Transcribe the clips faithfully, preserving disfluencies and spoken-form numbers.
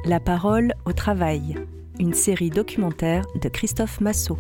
La parole au travail, une série documentaire de Christophe Massot.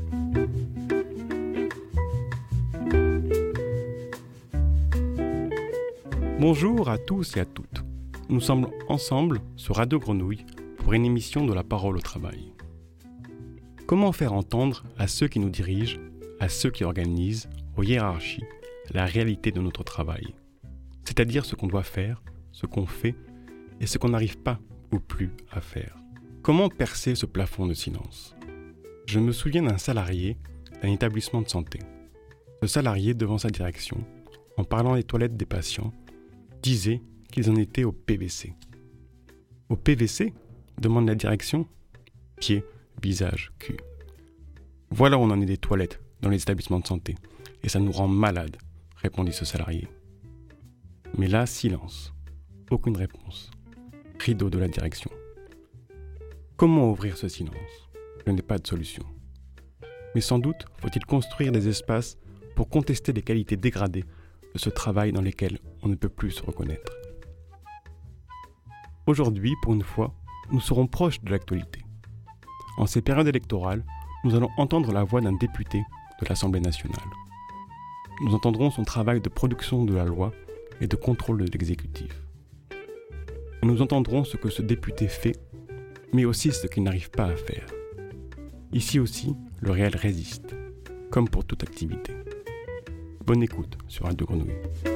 Bonjour à tous et à toutes. Nous sommes ensemble sur Radio Grenouille pour une émission de La parole au travail. Comment faire entendre à ceux qui nous dirigent, à ceux qui organisent, aux hiérarchies, la réalité de notre travail, c'est-à-dire ce qu'on doit faire, ce qu'on fait et ce qu'on n'arrive pas ou plus à faire. Comment percer ce plafond de silence ? Je me souviens d'un salarié d'un établissement de santé. Ce salarié, devant sa direction, en parlant des toilettes des patients, disait qu'ils en étaient au P V C. Au P V C ? Demande la direction. Pied, visage, cul. Voilà où on en est des toilettes dans les établissements de santé, et ça nous rend malades, répondit ce salarié. Mais là, silence. Aucune réponse. Rideau de la direction. Comment ouvrir ce silence ? Je n'ai pas de solution. Mais sans doute faut-il construire des espaces pour contester les qualités dégradées de ce travail dans lesquels on ne peut plus se reconnaître. Aujourd'hui, pour une fois, nous serons proches de l'actualité. En ces périodes électorales, nous allons entendre la voix d'un député de l'Assemblée nationale. Nous entendrons son travail de production de la loi et de contrôle de l'exécutif. Nous entendrons ce que ce député fait, mais aussi ce qu'il n'arrive pas à faire. Ici aussi, le réel résiste, comme pour toute activité. Bonne écoute sur Radio Grenouille.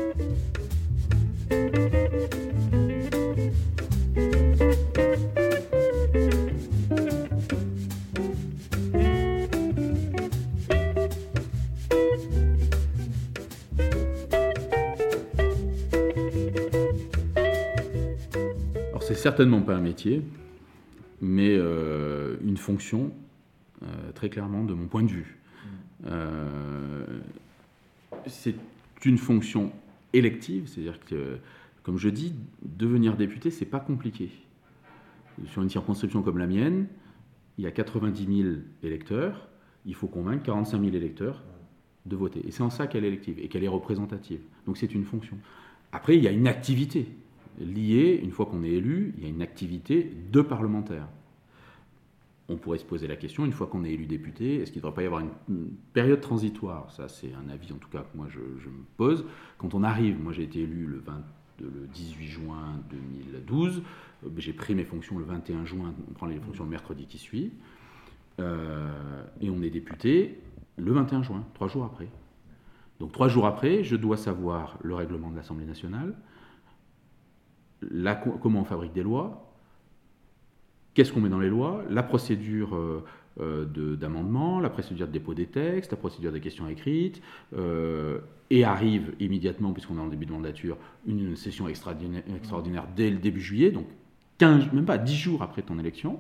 Alors c'est certainement pas un métier, mais euh, une fonction, euh, très clairement de mon point de vue. Euh, c'est une fonction élective, c'est-à-dire que, comme je dis, devenir député, c'est pas compliqué. Sur une circonscription comme la mienne, il y a quatre-vingt-dix mille électeurs, il faut convaincre quarante-cinq mille électeurs de voter. Et c'est en ça qu'elle est élective et qu'elle est représentative. Donc c'est une fonction. Après, il y a une activité liée, une fois qu'on est élu, il y a une activité de parlementaire. On pourrait se poser la question, une fois qu'on est élu député, est-ce qu'il ne devrait pas y avoir une, une période transitoire ? Ça, c'est un avis, en tout cas, que moi, je, je me pose. Quand on arrive, moi, j'ai été élu le, vingt, le dix-huit juin deux mille douze. Euh, j'ai pris mes fonctions le vingt et un juin. On prend les fonctions le mercredi qui suit. Euh, et on est député le vingt et un juin, trois jours après. Donc, trois jours après, je dois savoir le règlement de l'Assemblée nationale, la, comment on fabrique des lois, qu'est-ce qu'on met dans les lois, la procédure euh, euh, de, d'amendement, la procédure de dépôt des textes, la procédure des questions écrites, euh, et arrive immédiatement, puisqu'on est en début de mandature, une, une session extraordinaire, extraordinaire dès le début juillet, donc quinze, même pas dix jours après ton élection.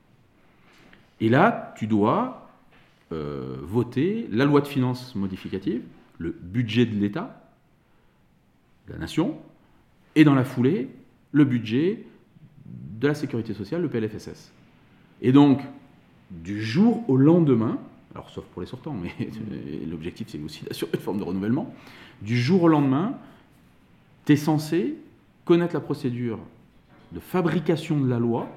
Et là, tu dois euh, voter la loi de finances modificative, le budget de l'État, de la nation, et dans la foulée, le budget de la sécurité sociale, le P L F S S. Et donc, du jour au lendemain, alors sauf pour les sortants, mais l'objectif c'est aussi d'assurer une forme de renouvellement, du jour au lendemain, tu es censé connaître la procédure de fabrication de la loi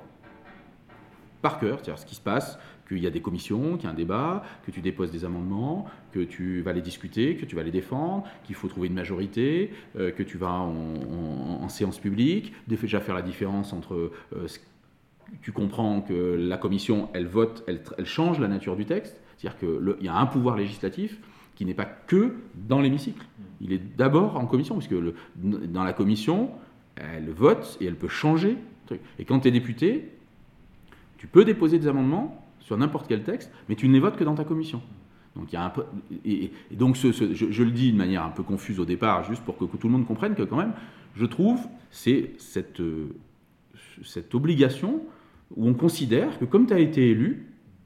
par cœur, c'est-à-dire ce qui se passe, qu'il y a des commissions, qu'il y a un débat, que tu déposes des amendements, que tu vas les discuter, que tu vas les défendre, qu'il faut trouver une majorité, euh, que tu vas en, en, en séance publique, déjà faire la différence entre... Euh, tu comprends que la commission, elle vote, elle, elle change la nature du texte, c'est-à-dire qu'il y a un pouvoir législatif qui n'est pas que dans l'hémicycle. Il est d'abord en commission, puisque le, dans la commission, elle vote et elle peut changer. Et quand tu es député, tu peux déposer des amendements sur n'importe quel texte, mais tu ne les votes que dans ta commission. Donc, il y a un peu, et, et donc ce, ce, je, je le dis de manière un peu confuse au départ, juste pour que, que tout le monde comprenne que quand même, je trouve, c'est cette, euh, cette obligation où on considère que comme tu as été élu,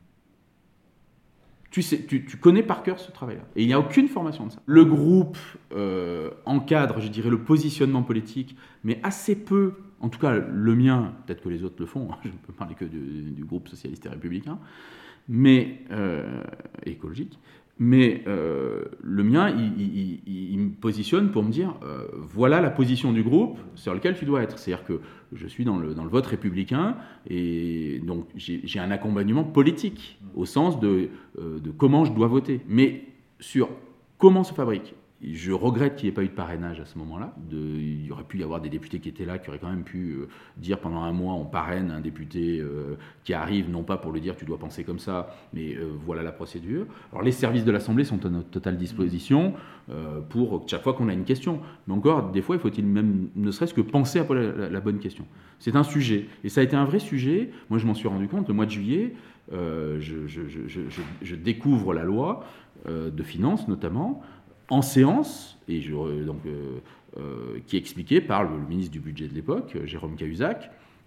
tu, sais, tu, tu connais par cœur ce travail-là. Et il n'y a aucune formation de ça. Le groupe euh, encadre, je dirais, le positionnement politique, mais assez peu, en tout cas le mien, peut-être que les autres le font, je ne peux parler que du, du groupe socialiste et républicain, mais euh, écologique, Mais euh, le mien, il, il, il, il me positionne pour me dire euh, voilà la position du groupe sur laquelle tu dois être. C'est-à-dire que je suis dans le, dans le vote républicain et donc j'ai, j'ai un accompagnement politique au sens de, euh, de comment je dois voter. Mais sur comment se fabrique. Je regrette qu'il n'y ait pas eu de parrainage à ce moment-là. De, il y aurait pu y avoir des députés qui étaient là, qui auraient quand même pu euh, dire pendant un mois on parraine un député euh, qui arrive, non pas pour lui dire tu dois penser comme ça, mais euh, voilà la procédure. Alors les services de l'Assemblée sont à notre totale disposition euh, pour chaque fois qu'on a une question. Mais encore, des fois, il faut-il même ne serait-ce que penser à la, la, la bonne question. C'est un sujet. Et ça a été un vrai sujet. Moi, je m'en suis rendu compte le mois de juillet. Euh, je, je, je, je, je découvre la loi euh, de finances, notamment, en séance, et je, donc, euh, euh, qui est expliquée par le, le ministre du budget de l'époque, Jérôme Cahuzac.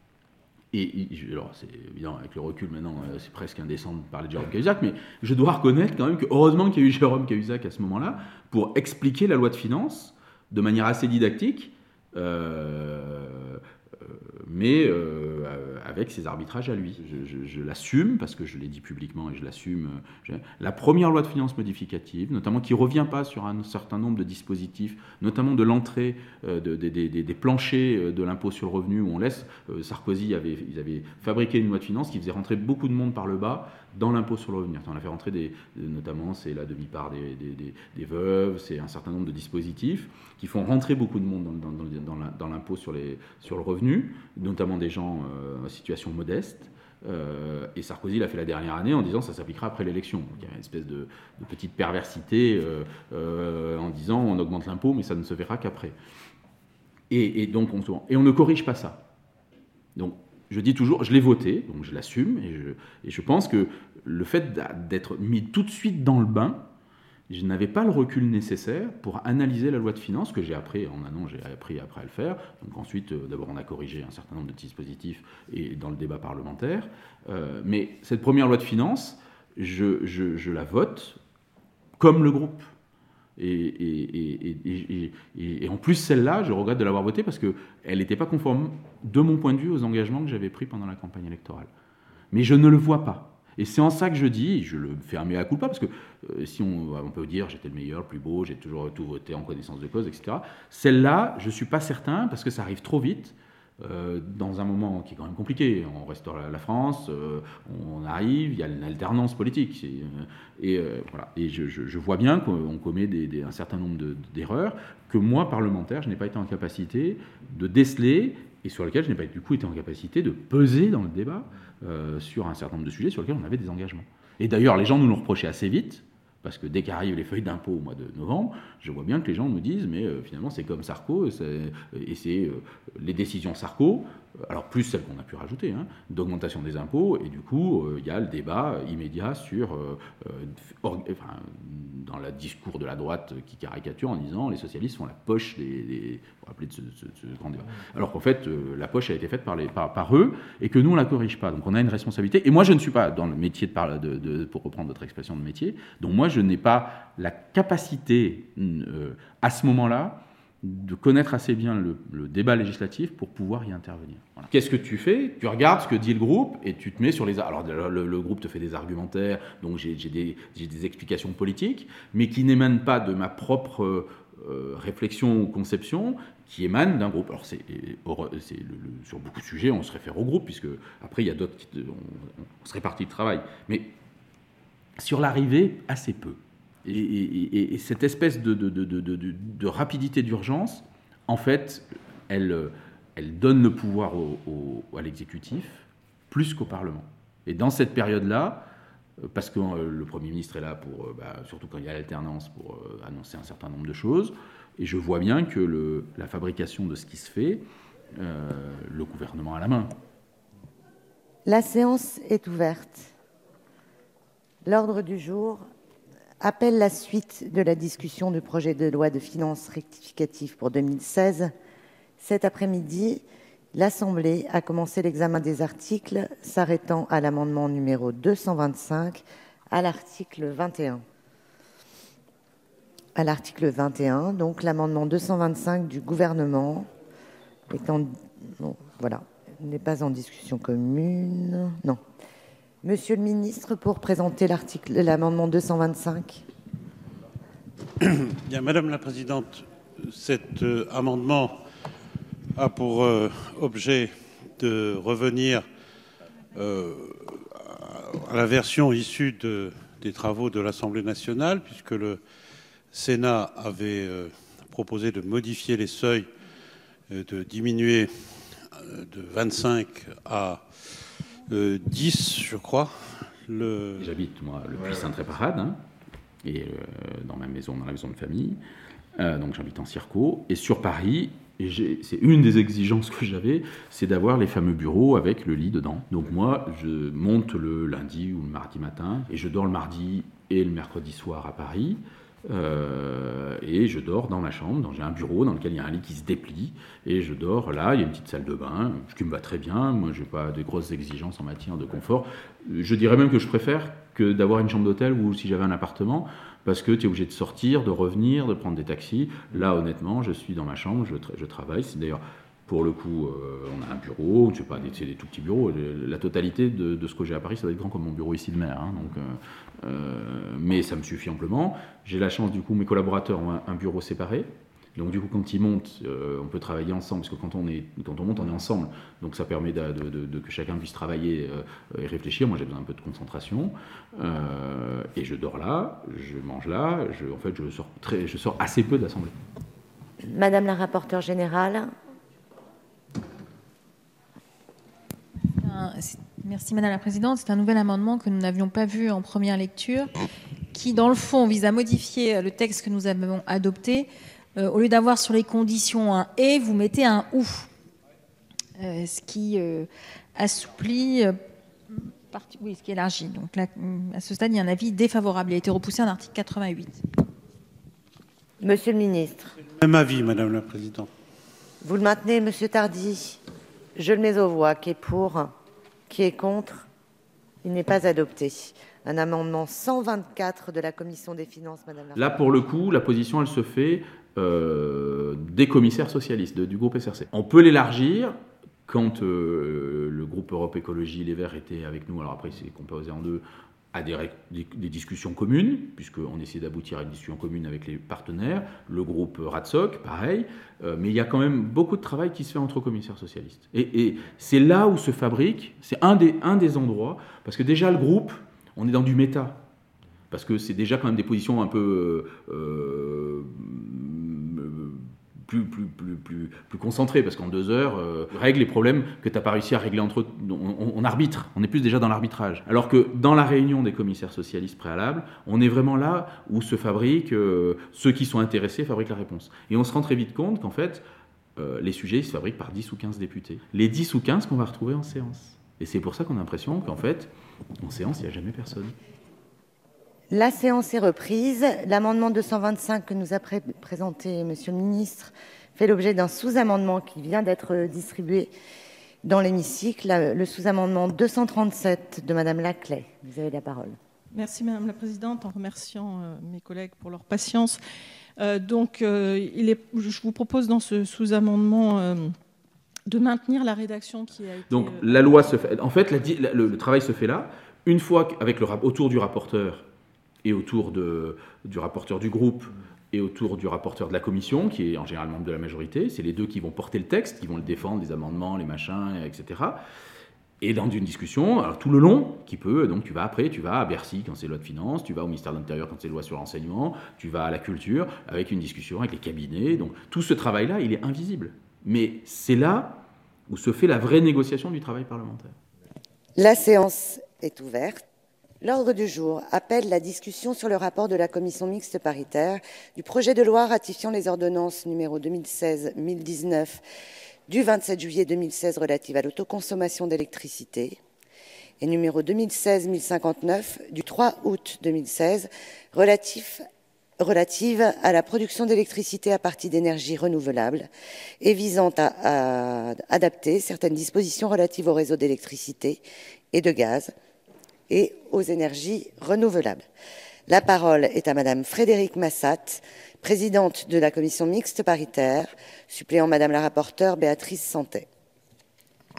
Et, et alors, c'est évident, avec le recul maintenant, c'est presque indécent de parler de Jérôme Cahuzac, mais je dois reconnaître quand même que heureusement qu'il y a eu Jérôme Cahuzac à ce moment-là pour expliquer la loi de finances de manière assez didactique, euh, euh, mais euh, avec ses arbitrages à lui. Je, je, je l'assume, parce que je l'ai dit publiquement et je l'assume. Je, la première loi de finances modificative, notamment qui ne revient pas sur un certain nombre de dispositifs, notamment de l'entrée euh, de, de, de, de, des planchers de l'impôt sur le revenu, où on laisse, euh, Sarkozy avait, ils avaient fabriqué une loi de finances qui faisait rentrer beaucoup de monde par le bas dans l'impôt sur le revenu. On a fait rentrer des, notamment, c'est la demi-part des, des, des, des veuves, c'est un certain nombre de dispositifs qui font rentrer beaucoup de monde dans, dans, dans, dans l'impôt sur, les, sur le revenu, notamment des gens euh, en situation modeste. Euh, et Sarkozy l'a fait la dernière année en disant ça s'appliquera après l'élection. Donc, il y a une espèce de, de petite perversité euh, euh, en disant on augmente l'impôt, mais ça ne se verra qu'après. Et, et donc on, et on ne corrige pas ça. Donc je dis toujours, je l'ai voté, donc je l'assume, et je, et je pense que le fait d'être mis tout de suite dans le bain, je n'avais pas le recul nécessaire pour analyser la loi de finances, que j'ai appris en un an, j'ai appris après à le faire. Donc ensuite, euh, d'abord, on a corrigé un certain nombre de dispositifs et dans le débat parlementaire. Euh, mais cette première loi de finances, je, je, je la vote comme le groupe. Et, et, et, et, et, et en plus, celle-là, je regrette de l'avoir votée parce qu'elle n'était pas conforme, de mon point de vue, aux engagements que j'avais pris pendant la campagne électorale. Mais je ne le vois pas. Et c'est en ça que je dis, je le fais un mea culpa, parce que euh, si on, on peut dire j'étais le meilleur, le plus beau, j'ai toujours tout voté en connaissance de cause, et cetera. Celle-là, je ne suis pas certain, parce que ça arrive trop vite, euh, dans un moment qui est quand même compliqué. On restaure la, la France, euh, on arrive, il y a une alternance politique. C'est, euh, et euh, voilà. Et je, je, je vois bien qu'on commet des, des, un certain nombre de, d'erreurs que moi, parlementaire, je n'ai pas été en capacité de déceler, et sur lesquels je n'ai pas du coup été en capacité de peser dans le débat euh, sur un certain nombre de sujets sur lesquels on avait des engagements. Et d'ailleurs, les gens nous l'ont reproché assez vite, parce que dès qu'arrivent les feuilles d'impôt au mois de novembre, je vois bien que les gens nous disent, mais euh, finalement c'est comme Sarko, c'est, et c'est euh, les décisions Sarko, alors plus celles qu'on a pu rajouter, hein, d'augmentation des impôts, et du coup il euh, y a le débat immédiat sur, euh, euh, or, enfin, dans le discours de la droite qui caricature en disant les socialistes font la poche des, des pour appeler de ce, ce, ce grand débat. Alors qu'en fait euh, la poche a été faite par, les, par, par eux, et que nous on la corrige pas, donc on a une responsabilité, et moi je ne suis pas dans le métier de, par, de, de pour reprendre votre expression de métier, donc moi je n'ai pas la capacité euh, à ce moment-là de connaître assez bien le, le débat législatif pour pouvoir y intervenir. Voilà. Qu'est-ce que tu fais ? Tu regardes ce que dit le groupe et tu te mets sur les... Alors le, le groupe te fait des argumentaires, donc j'ai, j'ai, des, j'ai des explications politiques, mais qui n'émanent pas de ma propre euh, réflexion ou conception, qui émanent d'un groupe. Alors c'est, c'est le, le, sur beaucoup de sujets, on se réfère au groupe, puisque après il y a d'autres... Qui, on, on se répartit le travail. Mais sur l'arrivée, assez peu. Et, et, et cette espèce de, de, de, de, de, de rapidité d'urgence, en fait, elle, elle donne le pouvoir au, au, à l'exécutif plus qu'au Parlement. Et dans cette période-là, parce que le Premier ministre est là, pour, bah, surtout quand il y a l'alternance, pour annoncer un certain nombre de choses, et je vois bien que le, la fabrication de ce qui se fait, euh, le gouvernement a la main. La séance est ouverte. L'ordre du jour appelle la suite de la discussion du projet de loi de finances rectificative pour deux mille seize. Cet après-midi, l'Assemblée a commencé l'examen des articles s'arrêtant à l'amendement numéro deux cent vingt-cinq à l'article vingt et un. À l'article vingt et un, donc l'amendement deux cent vingt-cinq du gouvernement étant, bon, voilà, n'est pas en discussion commune. Non. Monsieur le ministre, pour présenter l'article, l'amendement deux cent vingt-cinq. Bien, Madame la Présidente, cet euh, amendement a pour euh, objet de revenir euh, à la version issue de, des travaux de l'Assemblée nationale, puisque le Sénat avait euh, proposé de modifier les seuils, euh, de diminuer euh, de vingt-cinq à euh, dix, je crois. Le... J'habite, moi, le Puy Sainte-Réparade, hein, et euh, dans ma maison, dans la maison de famille. Euh, donc j'habite en Circo. Et sur Paris, et j'ai, c'est une des exigences que j'avais, c'est d'avoir les fameux bureaux avec le lit dedans. Donc moi, je monte le lundi ou le mardi matin, et je dors le mardi et le mercredi soir à Paris. Euh, et je dors dans ma chambre, donc j'ai un bureau dans lequel il y a un lit qui se déplie, et je dors là, il y a une petite salle de bain, ce qui me va très bien, moi je n'ai pas de grosses exigences en matière de confort. Je dirais même que je préfère que d'avoir une chambre d'hôtel ou si j'avais un appartement, parce que tu es obligé de sortir, de revenir, de prendre des taxis. Là honnêtement, je suis dans ma chambre, je, tra- je travaille, c'est d'ailleurs... Pour le coup, euh, on a un bureau, je sais pas, c'est des tout petits bureaux. La totalité de, de ce que j'ai à Paris, ça doit être grand comme mon bureau ici de maire. Hein, donc, euh, euh, mais ça me suffit amplement. J'ai la chance, du coup, mes collaborateurs ont un, un bureau séparé. Donc, du coup, quand ils montent, euh, on peut travailler ensemble, parce que quand on, est, quand on monte, on est ensemble. Donc, ça permet de, de, de, de que chacun puisse travailler euh, et réfléchir. Moi, j'ai besoin un peu de concentration. Euh, et je dors là, je mange là. Je, en fait, je sors, très, je sors assez peu de l'Assemblée. Madame la rapporteure générale. Merci Madame la Présidente. C'est un nouvel amendement que nous n'avions pas vu en première lecture, qui dans le fond vise à modifier le texte que nous avons adopté. Euh, au lieu d'avoir sur les conditions un « et », vous mettez un « ou euh, », ce qui euh, assouplit, euh, parti, oui, ce qui élargit. Donc là, à ce stade, il y a un avis défavorable. Il a été repoussé en article quatre-vingt-huit. Monsieur le ministre. Même avis, Madame la Présidente. Vous le maintenez, Monsieur Tardy? Je le mets aux voix. Qui est pour? Qui est contre? Il n'est pas adopté. Un amendement cent vingt-quatre de la Commission des finances, Madame la Là, pour le coup, la position, elle se fait euh, des commissaires socialistes, de, du groupe S R C. On peut l'élargir quand euh, le groupe Europe Écologie Les Verts était avec nous. Alors après, c'est composé en deux, à des, des, des discussions communes, puisqu'on essaie d'aboutir à une discussion commune avec les partenaires. Le groupe Ratsoc, pareil. Euh, mais il y a quand même beaucoup de travail qui se fait entre commissaires socialistes. Et, et c'est là où se fabrique, c'est un des, un des endroits, parce que déjà le groupe, on est dans du méta, parce que c'est déjà quand même des positions un peu euh, plus, plus, plus, plus, plus concentrées, parce qu'en deux heures, euh, règle les problèmes que tu n'as pas réussi à régler entre eux. On, on arbitre, on est plus déjà dans l'arbitrage. Alors que dans la réunion des commissaires socialistes préalables, on est vraiment là où se fabriquent, euh, ceux qui sont intéressés fabriquent la réponse. Et on se rend très vite compte qu'en fait, euh, les sujets ils se fabriquent par dix ou quinze députés. Les dix ou quinze qu'on va retrouver en séance. Et c'est pour ça qu'on a l'impression qu'en fait, en séance, il n'y a jamais personne. La séance est reprise. L'amendement deux cent vingt-cinq que nous a pré- présenté Monsieur le ministre fait l'objet d'un sous-amendement qui vient d'être distribué dans l'hémicycle. Le sous-amendement deux cent trente-sept de Madame Laclais. Vous avez la parole. Merci Madame la Présidente, en remerciant euh, mes collègues pour leur patience. Euh, donc, euh, il est, je vous propose dans ce sous-amendement euh, de maintenir la rédaction qui a été... Donc la loi se fait... En fait, la, le, le travail se fait là. Une fois avec le, autour du rapporteur et autour de, du rapporteur du groupe et autour du rapporteur de la commission, qui est en général membre de la majorité, c'est les deux qui vont porter le texte, qui vont le défendre, les amendements, les machins, et cetera. Et dans une discussion, alors tout le long, qui peut, donc tu vas après, tu vas à Bercy quand c'est loi de finances, tu vas au ministère de l'Intérieur quand c'est loi sur l'enseignement, tu vas à la culture avec une discussion avec les cabinets. Donc tout ce travail-là, il est invisible. Mais c'est là où se fait la vraie négociation du travail parlementaire. La séance est ouverte. L'ordre du jour appelle la discussion sur le rapport de la commission mixte paritaire du projet de loi ratifiant les ordonnances numéro deux mille seize mille dix-neuf du vingt-sept juillet deux mille seize relative à l'autoconsommation d'électricité et numéro deux mille seize mille cinquante-neuf du trois août deux mille seize relatif relative à la production d'électricité à partir d'énergies renouvelables et visant à, à adapter certaines dispositions relatives au réseau d'électricité et de gaz et aux énergies renouvelables. La parole est à Madame Frédérique Massat, présidente de la commission mixte paritaire, suppléant Madame la rapporteure Béatrice Santet.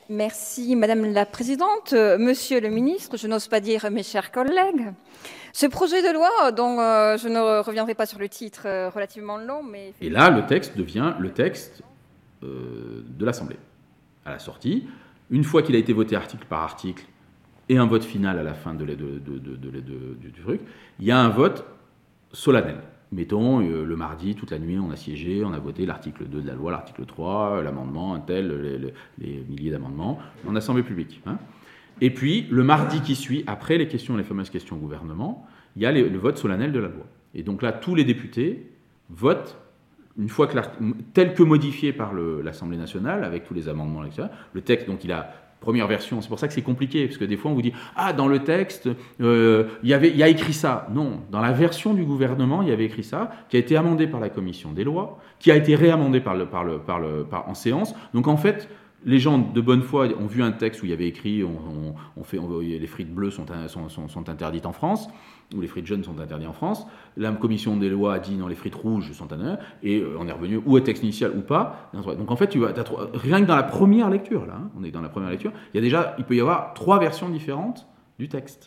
Merci Madame la Présidente. Euh, Monsieur le Ministre, je n'ose pas dire mes chers collègues, ce projet de loi, dont euh, je ne reviendrai pas sur le titre euh, relativement long, mais... Et là, le texte devient le texte euh, de l'Assemblée. À la sortie, une fois qu'il a été voté article par article, et un vote final à la fin de, de, de, de, de, de, du, du truc, il y a un vote solennel. Mettons, euh, le mardi, toute la nuit, on a siégé, on a voté l'article deux de la loi, l'article trois, l'amendement, un tel, les, les, les milliers d'amendements, en assemblée publique. Hein. Et puis, le mardi qui suit, après les questions, les fameuses questions au gouvernement, il y a les, le vote solennel de la loi. Et donc là, tous les députés votent, une fois que tel que modifié par le, l'Assemblée nationale, avec tous les amendements, et cetera, le texte, donc il a... Première version, c'est pour ça que c'est compliqué, parce que des fois on vous dit « Ah, dans le texte, euh, il y avait, il y a écrit ça ». Non, dans la version du gouvernement, il y avait écrit ça, qui a été amendé par la commission des lois, qui a été réamendé par le, par le, par le, par, en séance. Donc en fait, les gens de bonne foi ont vu un texte où il y avait écrit on, on, on fait, on, les frites bleues sont, sont, sont, sont interdites en France, ou les frites jaunes sont interdits en France. La commission des lois a dit non, les frites rouges sont interdites, et on est revenu ou au texte initial ou pas. Donc en fait, tu vas, t'as, rien que dans la première lecture, là, hein, on est dans la première lecture, il y a déjà, il peut y avoir trois versions différentes du texte.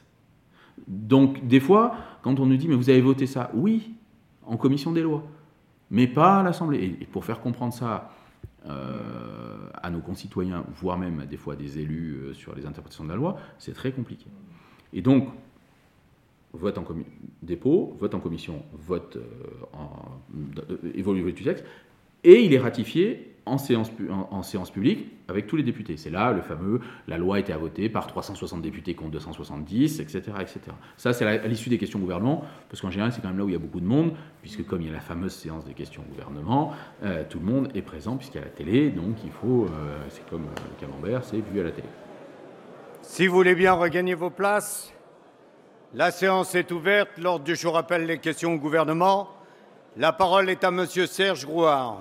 Donc des fois, quand on nous dit mais vous avez voté ça, oui, en commission des lois, mais pas à l'Assemblée. Et pour faire comprendre ça euh, à nos concitoyens, voire même des fois des élus euh, sur les interprétations de la loi, c'est très compliqué. Et donc, vote en commi- dépôt, vote en commission, vote euh, en euh, évolué du texte, et il est ratifié en séance, pu- en, en séance publique avec tous les députés. C'est là le fameux, la loi a été votée par trois cent soixante députés contre deux cent soixante-dix, et cetera, et cetera. Ça, c'est à l'issue des questions au gouvernement, parce qu'en général, c'est quand même là où il y a beaucoup de monde, puisque comme il y a la fameuse séance des questions au gouvernement, euh, tout le monde est présent, puisqu'il y a la télé, donc il faut, euh, c'est comme euh, le camembert, c'est vu à la télé. Si vous voulez bien regagner vos places, la séance est ouverte. L'ordre du jour appelle les questions au gouvernement. La parole est à Monsieur Serge Grouard.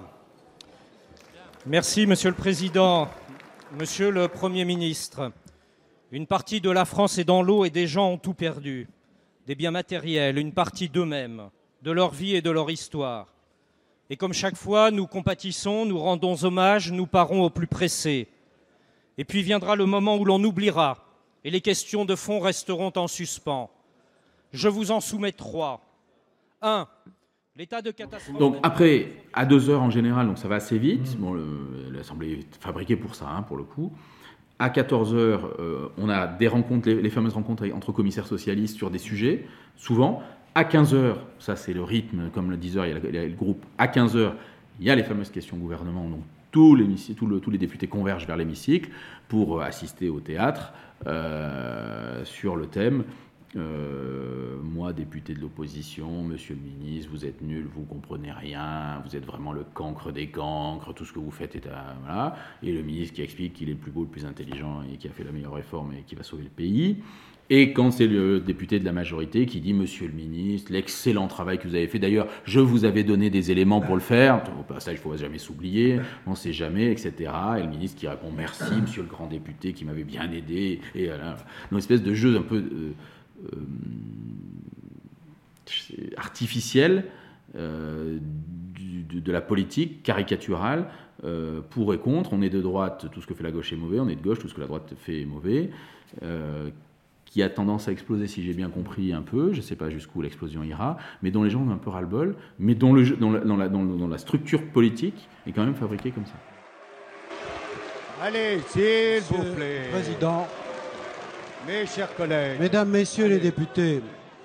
Merci, Monsieur le Président. Monsieur le Premier ministre, une partie de la France est dans l'eau et des gens ont tout perdu. Des biens matériels, une partie d'eux-mêmes, de leur vie et de leur histoire. Et comme chaque fois, nous compatissons, nous rendons hommage, nous parons aux plus pressés. Et puis viendra le moment où l'on oubliera et les questions de fond resteront en suspens. Je vous en soumets trois. Un, l'état de catastrophe... Donc après, à deux heures en général, donc ça va assez vite. Bon, le, l'Assemblée est fabriquée pour ça, hein, pour le coup. À quatorze heures, euh, on a des rencontres, les, les fameuses rencontres entre commissaires socialistes sur des sujets, souvent. À quinze heures, ça c'est le rythme, comme le dix heures, il y a le, il y a le groupe. À quinze heures, il y a les fameuses questions au gouvernement, donc tous les, tout le, tous les députés convergent vers l'hémicycle pour assister au théâtre euh, sur le thème euh, « Moi, député de l'opposition, monsieur le ministre, vous êtes nul, vous comprenez rien, vous êtes vraiment le cancre des cancres, tout ce que vous faites est à... » voilà. Et le ministre qui explique qu'il est le plus beau, le plus intelligent et qui a fait la meilleure réforme et qui va sauver le pays. Et quand c'est le député de la majorité qui dit « Monsieur le ministre, l'excellent travail que vous avez fait, d'ailleurs, je vous avais donné des éléments pour le faire, au passage, il ne faut jamais s'oublier, on ne sait jamais, et cetera » Et le ministre qui répond « Merci, monsieur le grand député, qui m'avait bien aidé. » Et voilà, une espèce de jeu un peu euh, euh, artificiel euh, du, de, de la politique caricaturale, euh, pour et contre. On est de droite, tout ce que fait la gauche est mauvais, on est de gauche, tout ce que la droite fait est mauvais. Euh, qui a tendance à exploser, si j'ai bien compris un peu, je ne sais pas jusqu'où l'explosion ira, mais dont les gens ont un peu ras-le-bol, mais dont, le, dont, la, dans, la, dans, dans la structure politique est quand même fabriquée comme ça. Allez, s'il vous plaît. Président, mes chers collègues, mesdames, messieurs Allez. les députés,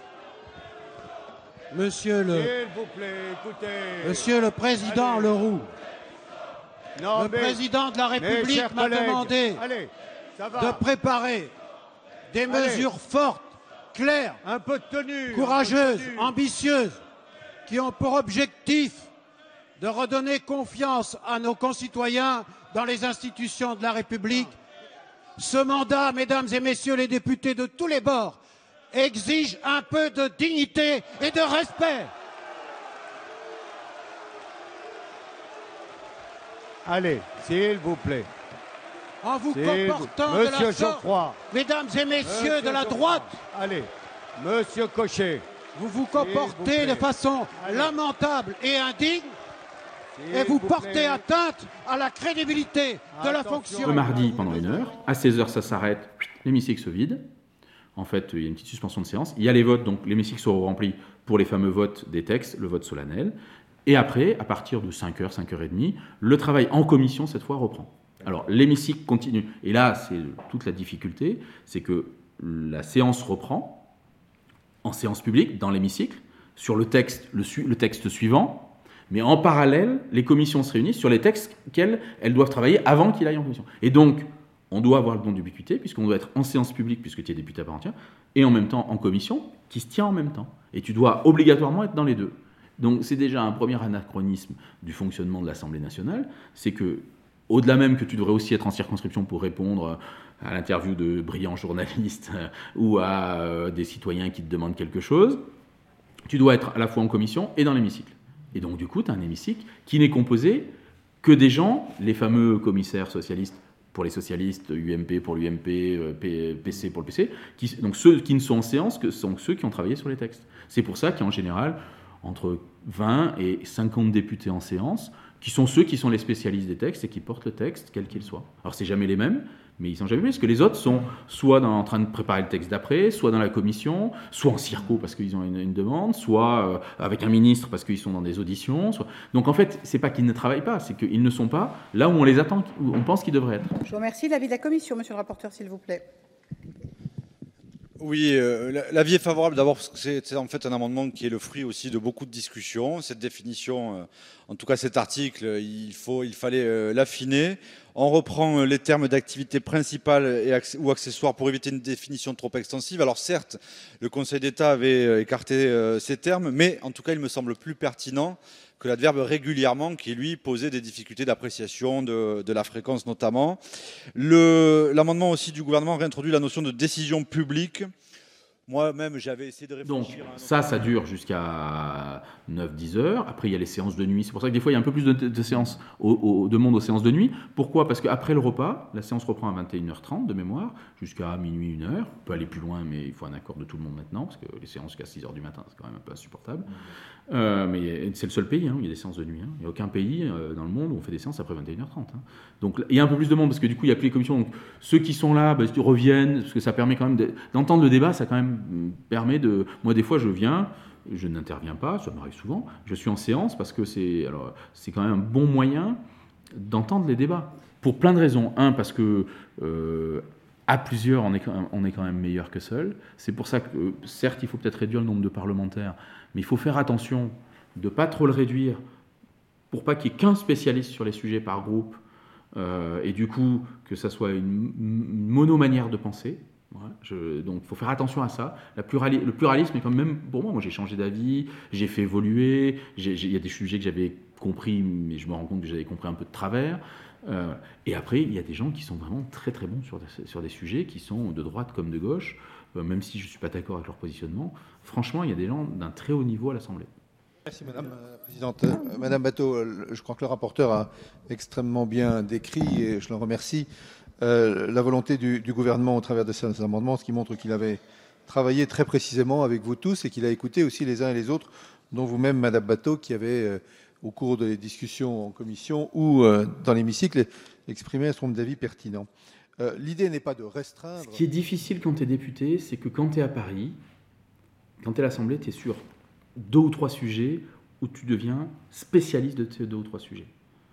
monsieur le, s'il vous plaît, écoutez. Monsieur le Président Allez. Leroux, non, le mais, Président de la République m'a collègues. demandé Allez, ça va. de préparer des Allez. mesures fortes, claires, un peu de tenue, courageuses, de tenue. ambitieuses, qui ont pour objectif de redonner confiance à nos concitoyens dans les institutions de la République. Ce mandat, mesdames et messieurs les députés de tous les bords, exige un peu de dignité et de respect. Allez, s'il vous plaît. En vous s'il comportant vous... de Monsieur la sorte, Geoffroy. mesdames et messieurs Monsieur de la Geoffroy. droite, allez, Monsieur Cochet, vous vous comportez vous de façon allez. lamentable et indigne et vous portez atteinte à la crédibilité de la fonction. Le mardi, pendant une heure, à seize heures, ça s'arrête, l'hémicycle se vide. En fait, il y a une petite suspension de séance. Il y a les votes, donc l'hémicycle sera rempli pour les fameux votes des textes, le vote solennel. Et après, à partir de cinq heures, cinq heures trente, le travail en commission, cette fois, reprend. Alors, l'hémicycle continue. Et là, c'est toute la difficulté, c'est que la séance reprend en séance publique, dans l'hémicycle, sur le texte, le, su- le texte suivant. Mais en parallèle, les commissions se réunissent sur les textes qu'elles elles doivent travailler avant qu'il aille en commission. Et donc, on doit avoir le don d'ubiquité, puisqu'on doit être en séance publique, puisque tu es député à part entière, et en même temps en commission, qui se tient en même temps. Et tu dois obligatoirement être dans les deux. Donc, c'est déjà un premier anachronisme du fonctionnement de l'Assemblée nationale, c'est que, au-delà même que tu devrais aussi être en circonscription pour répondre à l'interview de brillants journalistes ou à euh, des citoyens qui te demandent quelque chose, tu dois être à la fois en commission et dans l'hémicycle. Et donc, du coup, tu as un hémicycle qui n'est composé que des gens, les fameux commissaires socialistes pour les socialistes, U M P pour l'U M P, P C pour le P C, qui, donc ceux qui ne sont en séance que sont ceux qui ont travaillé sur les textes. C'est pour ça qu'il y a en général entre vingt et cinquante députés en séance, qui sont ceux qui sont les spécialistes des textes et qui portent le texte, quel qu'il soit. Alors, c'est jamais les mêmes, mais ils sont jamais les mêmes, parce que les autres sont soit dans, en train de préparer le texte d'après, soit dans la commission, soit en circo parce qu'ils ont une, une demande, soit euh, avec un ministre parce qu'ils sont dans des auditions. Soit... Donc, en fait, c'est pas qu'ils ne travaillent pas, c'est qu'ils ne sont pas là où on les attend, où on pense qu'ils devraient être. Je vous remercie. L'avis de la commission, monsieur le rapporteur, s'il vous plaît. Oui, euh, l'avis est favorable d'abord parce que c'est, c'est en fait un amendement qui est le fruit aussi de beaucoup de discussions. Cette définition, euh, en tout cas cet article, il, faut, il fallait euh, l'affiner. On reprend les termes d'activité principale et acc- ou accessoire pour éviter une définition trop extensive. Alors certes, le Conseil d'État avait écarté euh, ces termes, mais en tout cas il me semble plus pertinent que l'adverbe régulièrement, qui lui posait des difficultés d'appréciation de, de la fréquence notamment. Le, l'amendement aussi du gouvernement réintroduit la notion de décision publique. Moi-même, j'avais essayé de réfléchir. Donc, à un ça, ça dure jusqu'à neuf dix heures. Après, il y a les séances de nuit. C'est pour ça que des fois, il y a un peu plus de, de, séances au, au, de monde aux séances de nuit. Pourquoi ? Parce qu'après le repas, la séance reprend à vingt et une heures trente de mémoire, jusqu'à minuit, une heure. On peut aller plus loin, mais il faut un accord de tout le monde maintenant, parce que les séances jusqu'à six heures du matin, c'est quand même un peu insupportable. Mmh. Euh, mais c'est le seul pays hein, où il y a des séances de nuit. Hein. Il n'y a aucun pays euh, dans le monde où on fait des séances après vingt et une heures trente. Hein. Donc, il y a un peu plus de monde, parce que du coup, il n'y a plus les commissions. Donc, ceux qui sont là, bah, ils reviennent, parce que ça permet quand même de, d'entendre le débat, ça quand même permet de... Moi, des fois, je viens, je n'interviens pas, ça m'arrive souvent, je suis en séance parce que c'est, alors, c'est quand même un bon moyen d'entendre les débats. Pour plein de raisons. Un, parce que euh, à plusieurs, on est, on est quand même meilleur que seul. C'est pour ça que, certes, il faut peut-être réduire le nombre de parlementaires, mais il faut faire attention de ne pas trop le réduire pour pas qu'il y ait qu'un spécialiste sur les sujets par groupe euh, et du coup, que ça soit une, une monomanière de penser. Voilà, je, donc il faut faire attention à ça. La plurali- le pluralisme est quand même, pour moi, moi j'ai changé d'avis, j'ai fait évoluer, il y a des sujets que j'avais compris, mais je me rends compte que j'avais compris un peu de travers. Euh, et après, il y a des gens qui sont vraiment très très bons sur des, sur des sujets qui sont de droite comme de gauche, euh, même si je ne suis pas d'accord avec leur positionnement. Franchement, il y a des gens d'un très haut niveau à l'Assemblée. Merci Madame la Présidente. Euh, Madame Bateau, je crois que le rapporteur a extrêmement bien décrit, et je le remercie, Euh, la volonté du, du gouvernement au travers de ces amendements, ce qui montre qu'il avait travaillé très précisément avec vous tous et qu'il a écouté aussi les uns et les autres, dont vous-même, Madame Bateau, qui avait, euh, au cours des discussions en commission ou euh, dans l'hémicycle, exprimé un certain nombre d'avis pertinents. Euh, l'idée n'est pas de restreindre... Ce qui est difficile quand tu es député, c'est que quand tu es à Paris, quand tu es à l'Assemblée, tu es sur deux ou trois sujets où tu deviens spécialiste de ces deux ou trois sujets.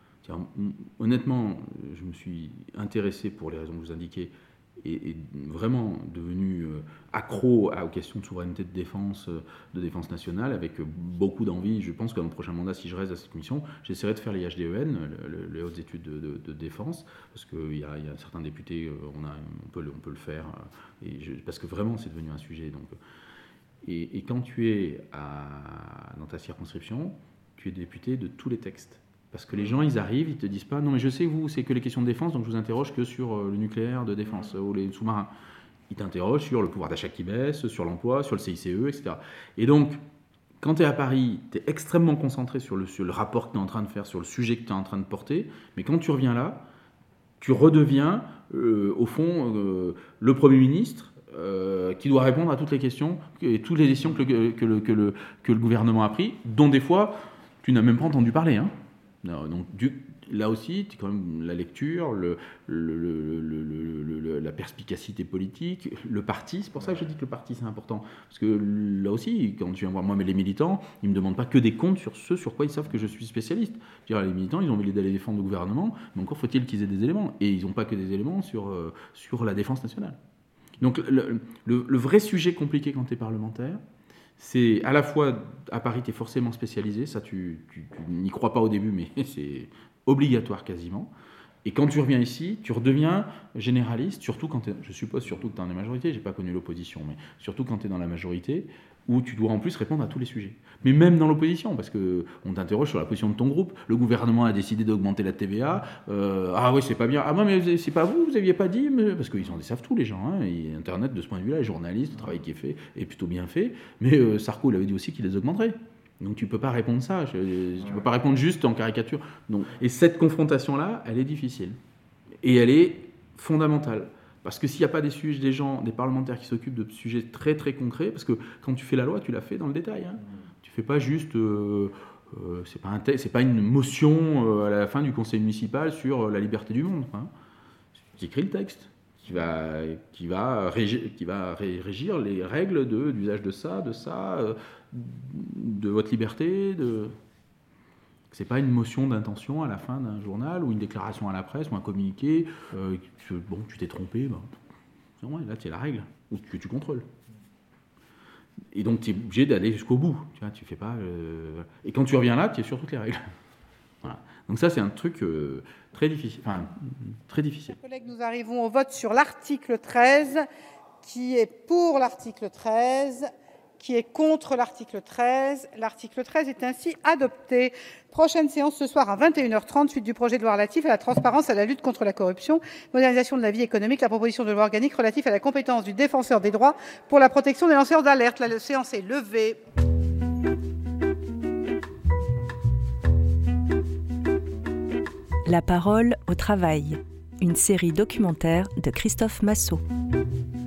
Honnêtement, je me suis intéressé pour les raisons que vous indiquez et, et vraiment devenu accro aux questions de souveraineté de défense, de défense nationale, avec beaucoup d'envie. Je pense que dans le prochain mandat, si je reste à cette commission, j'essaierai de faire les H D E N, les hautes études de, de, de défense, parce qu'il y, y a certains députés, on, a, on, peut, on peut le faire, et je, parce que vraiment c'est devenu un sujet. Donc, et, et quand tu es à, dans ta circonscription, tu es député de tous les textes. Parce que les gens, ils arrivent, ils te disent pas « Non, mais je sais, vous, c'est que les questions de défense, donc je vous interroge que sur le nucléaire de défense ou les sous-marins. » Ils t'interrogent sur le pouvoir d'achat qui baisse, sur l'emploi, sur le C I C E, et cetera. Et donc, quand tu es à Paris, tu es extrêmement concentré sur le, sur le rapport que tu es en train de faire, sur le sujet que tu es en train de porter, mais quand tu reviens là, tu redeviens, euh, au fond, euh, le Premier ministre euh, qui doit répondre à toutes les questions et toutes les décisions que le, que le, que le, que le gouvernement a prises, dont des fois, tu n'as même pas entendu parler, hein. Non, donc, du, là aussi, c'est quand même la lecture, le, le, le, le, le, le, la perspicacité politique, le parti. C'est pour ça que je dis que le parti, c'est important. Parce que là aussi, quand je viens voir moi, mais les militants, ils ne me demandent pas que des comptes sur ce sur quoi ils savent que je suis spécialiste. Je veux dire, les militants, ils ont envie d'aller défendre le gouvernement, mais encore faut-il qu'ils aient des éléments. Et ils n'ont pas que des éléments sur, euh, sur la défense nationale. Donc, le, le, le vrai sujet compliqué quand tu es parlementaire, c'est à la fois, à Paris, tu es forcément spécialisé, ça tu, tu, tu n'y crois pas au début, mais c'est obligatoire quasiment. Et quand tu reviens ici, tu redeviens généraliste, surtout quand tu es, je suppose surtout que tu es dans la majorité, j'ai pas connu l'opposition, mais surtout quand tu es dans la majorité, où tu dois en plus répondre à tous les sujets. Mais même dans l'opposition, parce qu'on t'interroge sur la position de ton groupe, le gouvernement a décidé d'augmenter la T V A, euh, ah oui, c'est pas bien, ah non, mais c'est pas vous, vous aviez pas dit, mais... parce qu'ils ils savent tout les gens, hein. Et Internet de ce point de vue-là, les journalistes, le travail qui est fait est plutôt bien fait, mais euh, Sarko il avait dit aussi qu'il les augmenterait. Donc tu peux pas répondre ça, je, tu peux pas répondre juste en caricature. Donc, et cette confrontation-là, elle est difficile. Et elle est fondamentale. Parce que s'il n'y a pas des sujets, des gens, des parlementaires qui s'occupent de sujets très très concrets, parce que quand tu fais la loi, tu la fais dans le détail. Hein. Tu fais pas juste, euh, euh, c'est pas un te- c'est pas une motion euh, à la fin du conseil municipal sur euh, la liberté du monde. Hein. Tu écris le texte qui va qui va régir, qui va ré- régir les règles de d'usage de ça, de ça, euh, de votre liberté, de. C'est pas une motion d'intention à la fin d'un journal ou une déclaration à la presse ou un communiqué. Euh, que, bon, tu t'es trompé, ben, ouais, là c'est la règle ou que tu contrôles. Et donc tu es obligé d'aller jusqu'au bout. Tu vois, tu fais pas. Euh... Et quand tu reviens là, tu es sur toutes les règles. Voilà. Donc ça c'est un truc euh, très difficile. Enfin, très difficile. Chers collègues, nous arrivons au vote sur l'article treize. Qui est pour l'article treize? Qui est contre l'article treize? L'article treize est ainsi adopté. Prochaine séance ce soir à vingt et une heures trente, suite du projet de loi relatif à la transparence, à la lutte contre la corruption, modernisation de la vie économique, la proposition de loi organique relative à la compétence du défenseur des droits pour la protection des lanceurs d'alerte. La séance est levée. La parole au travail, une série documentaire de Christophe Massot.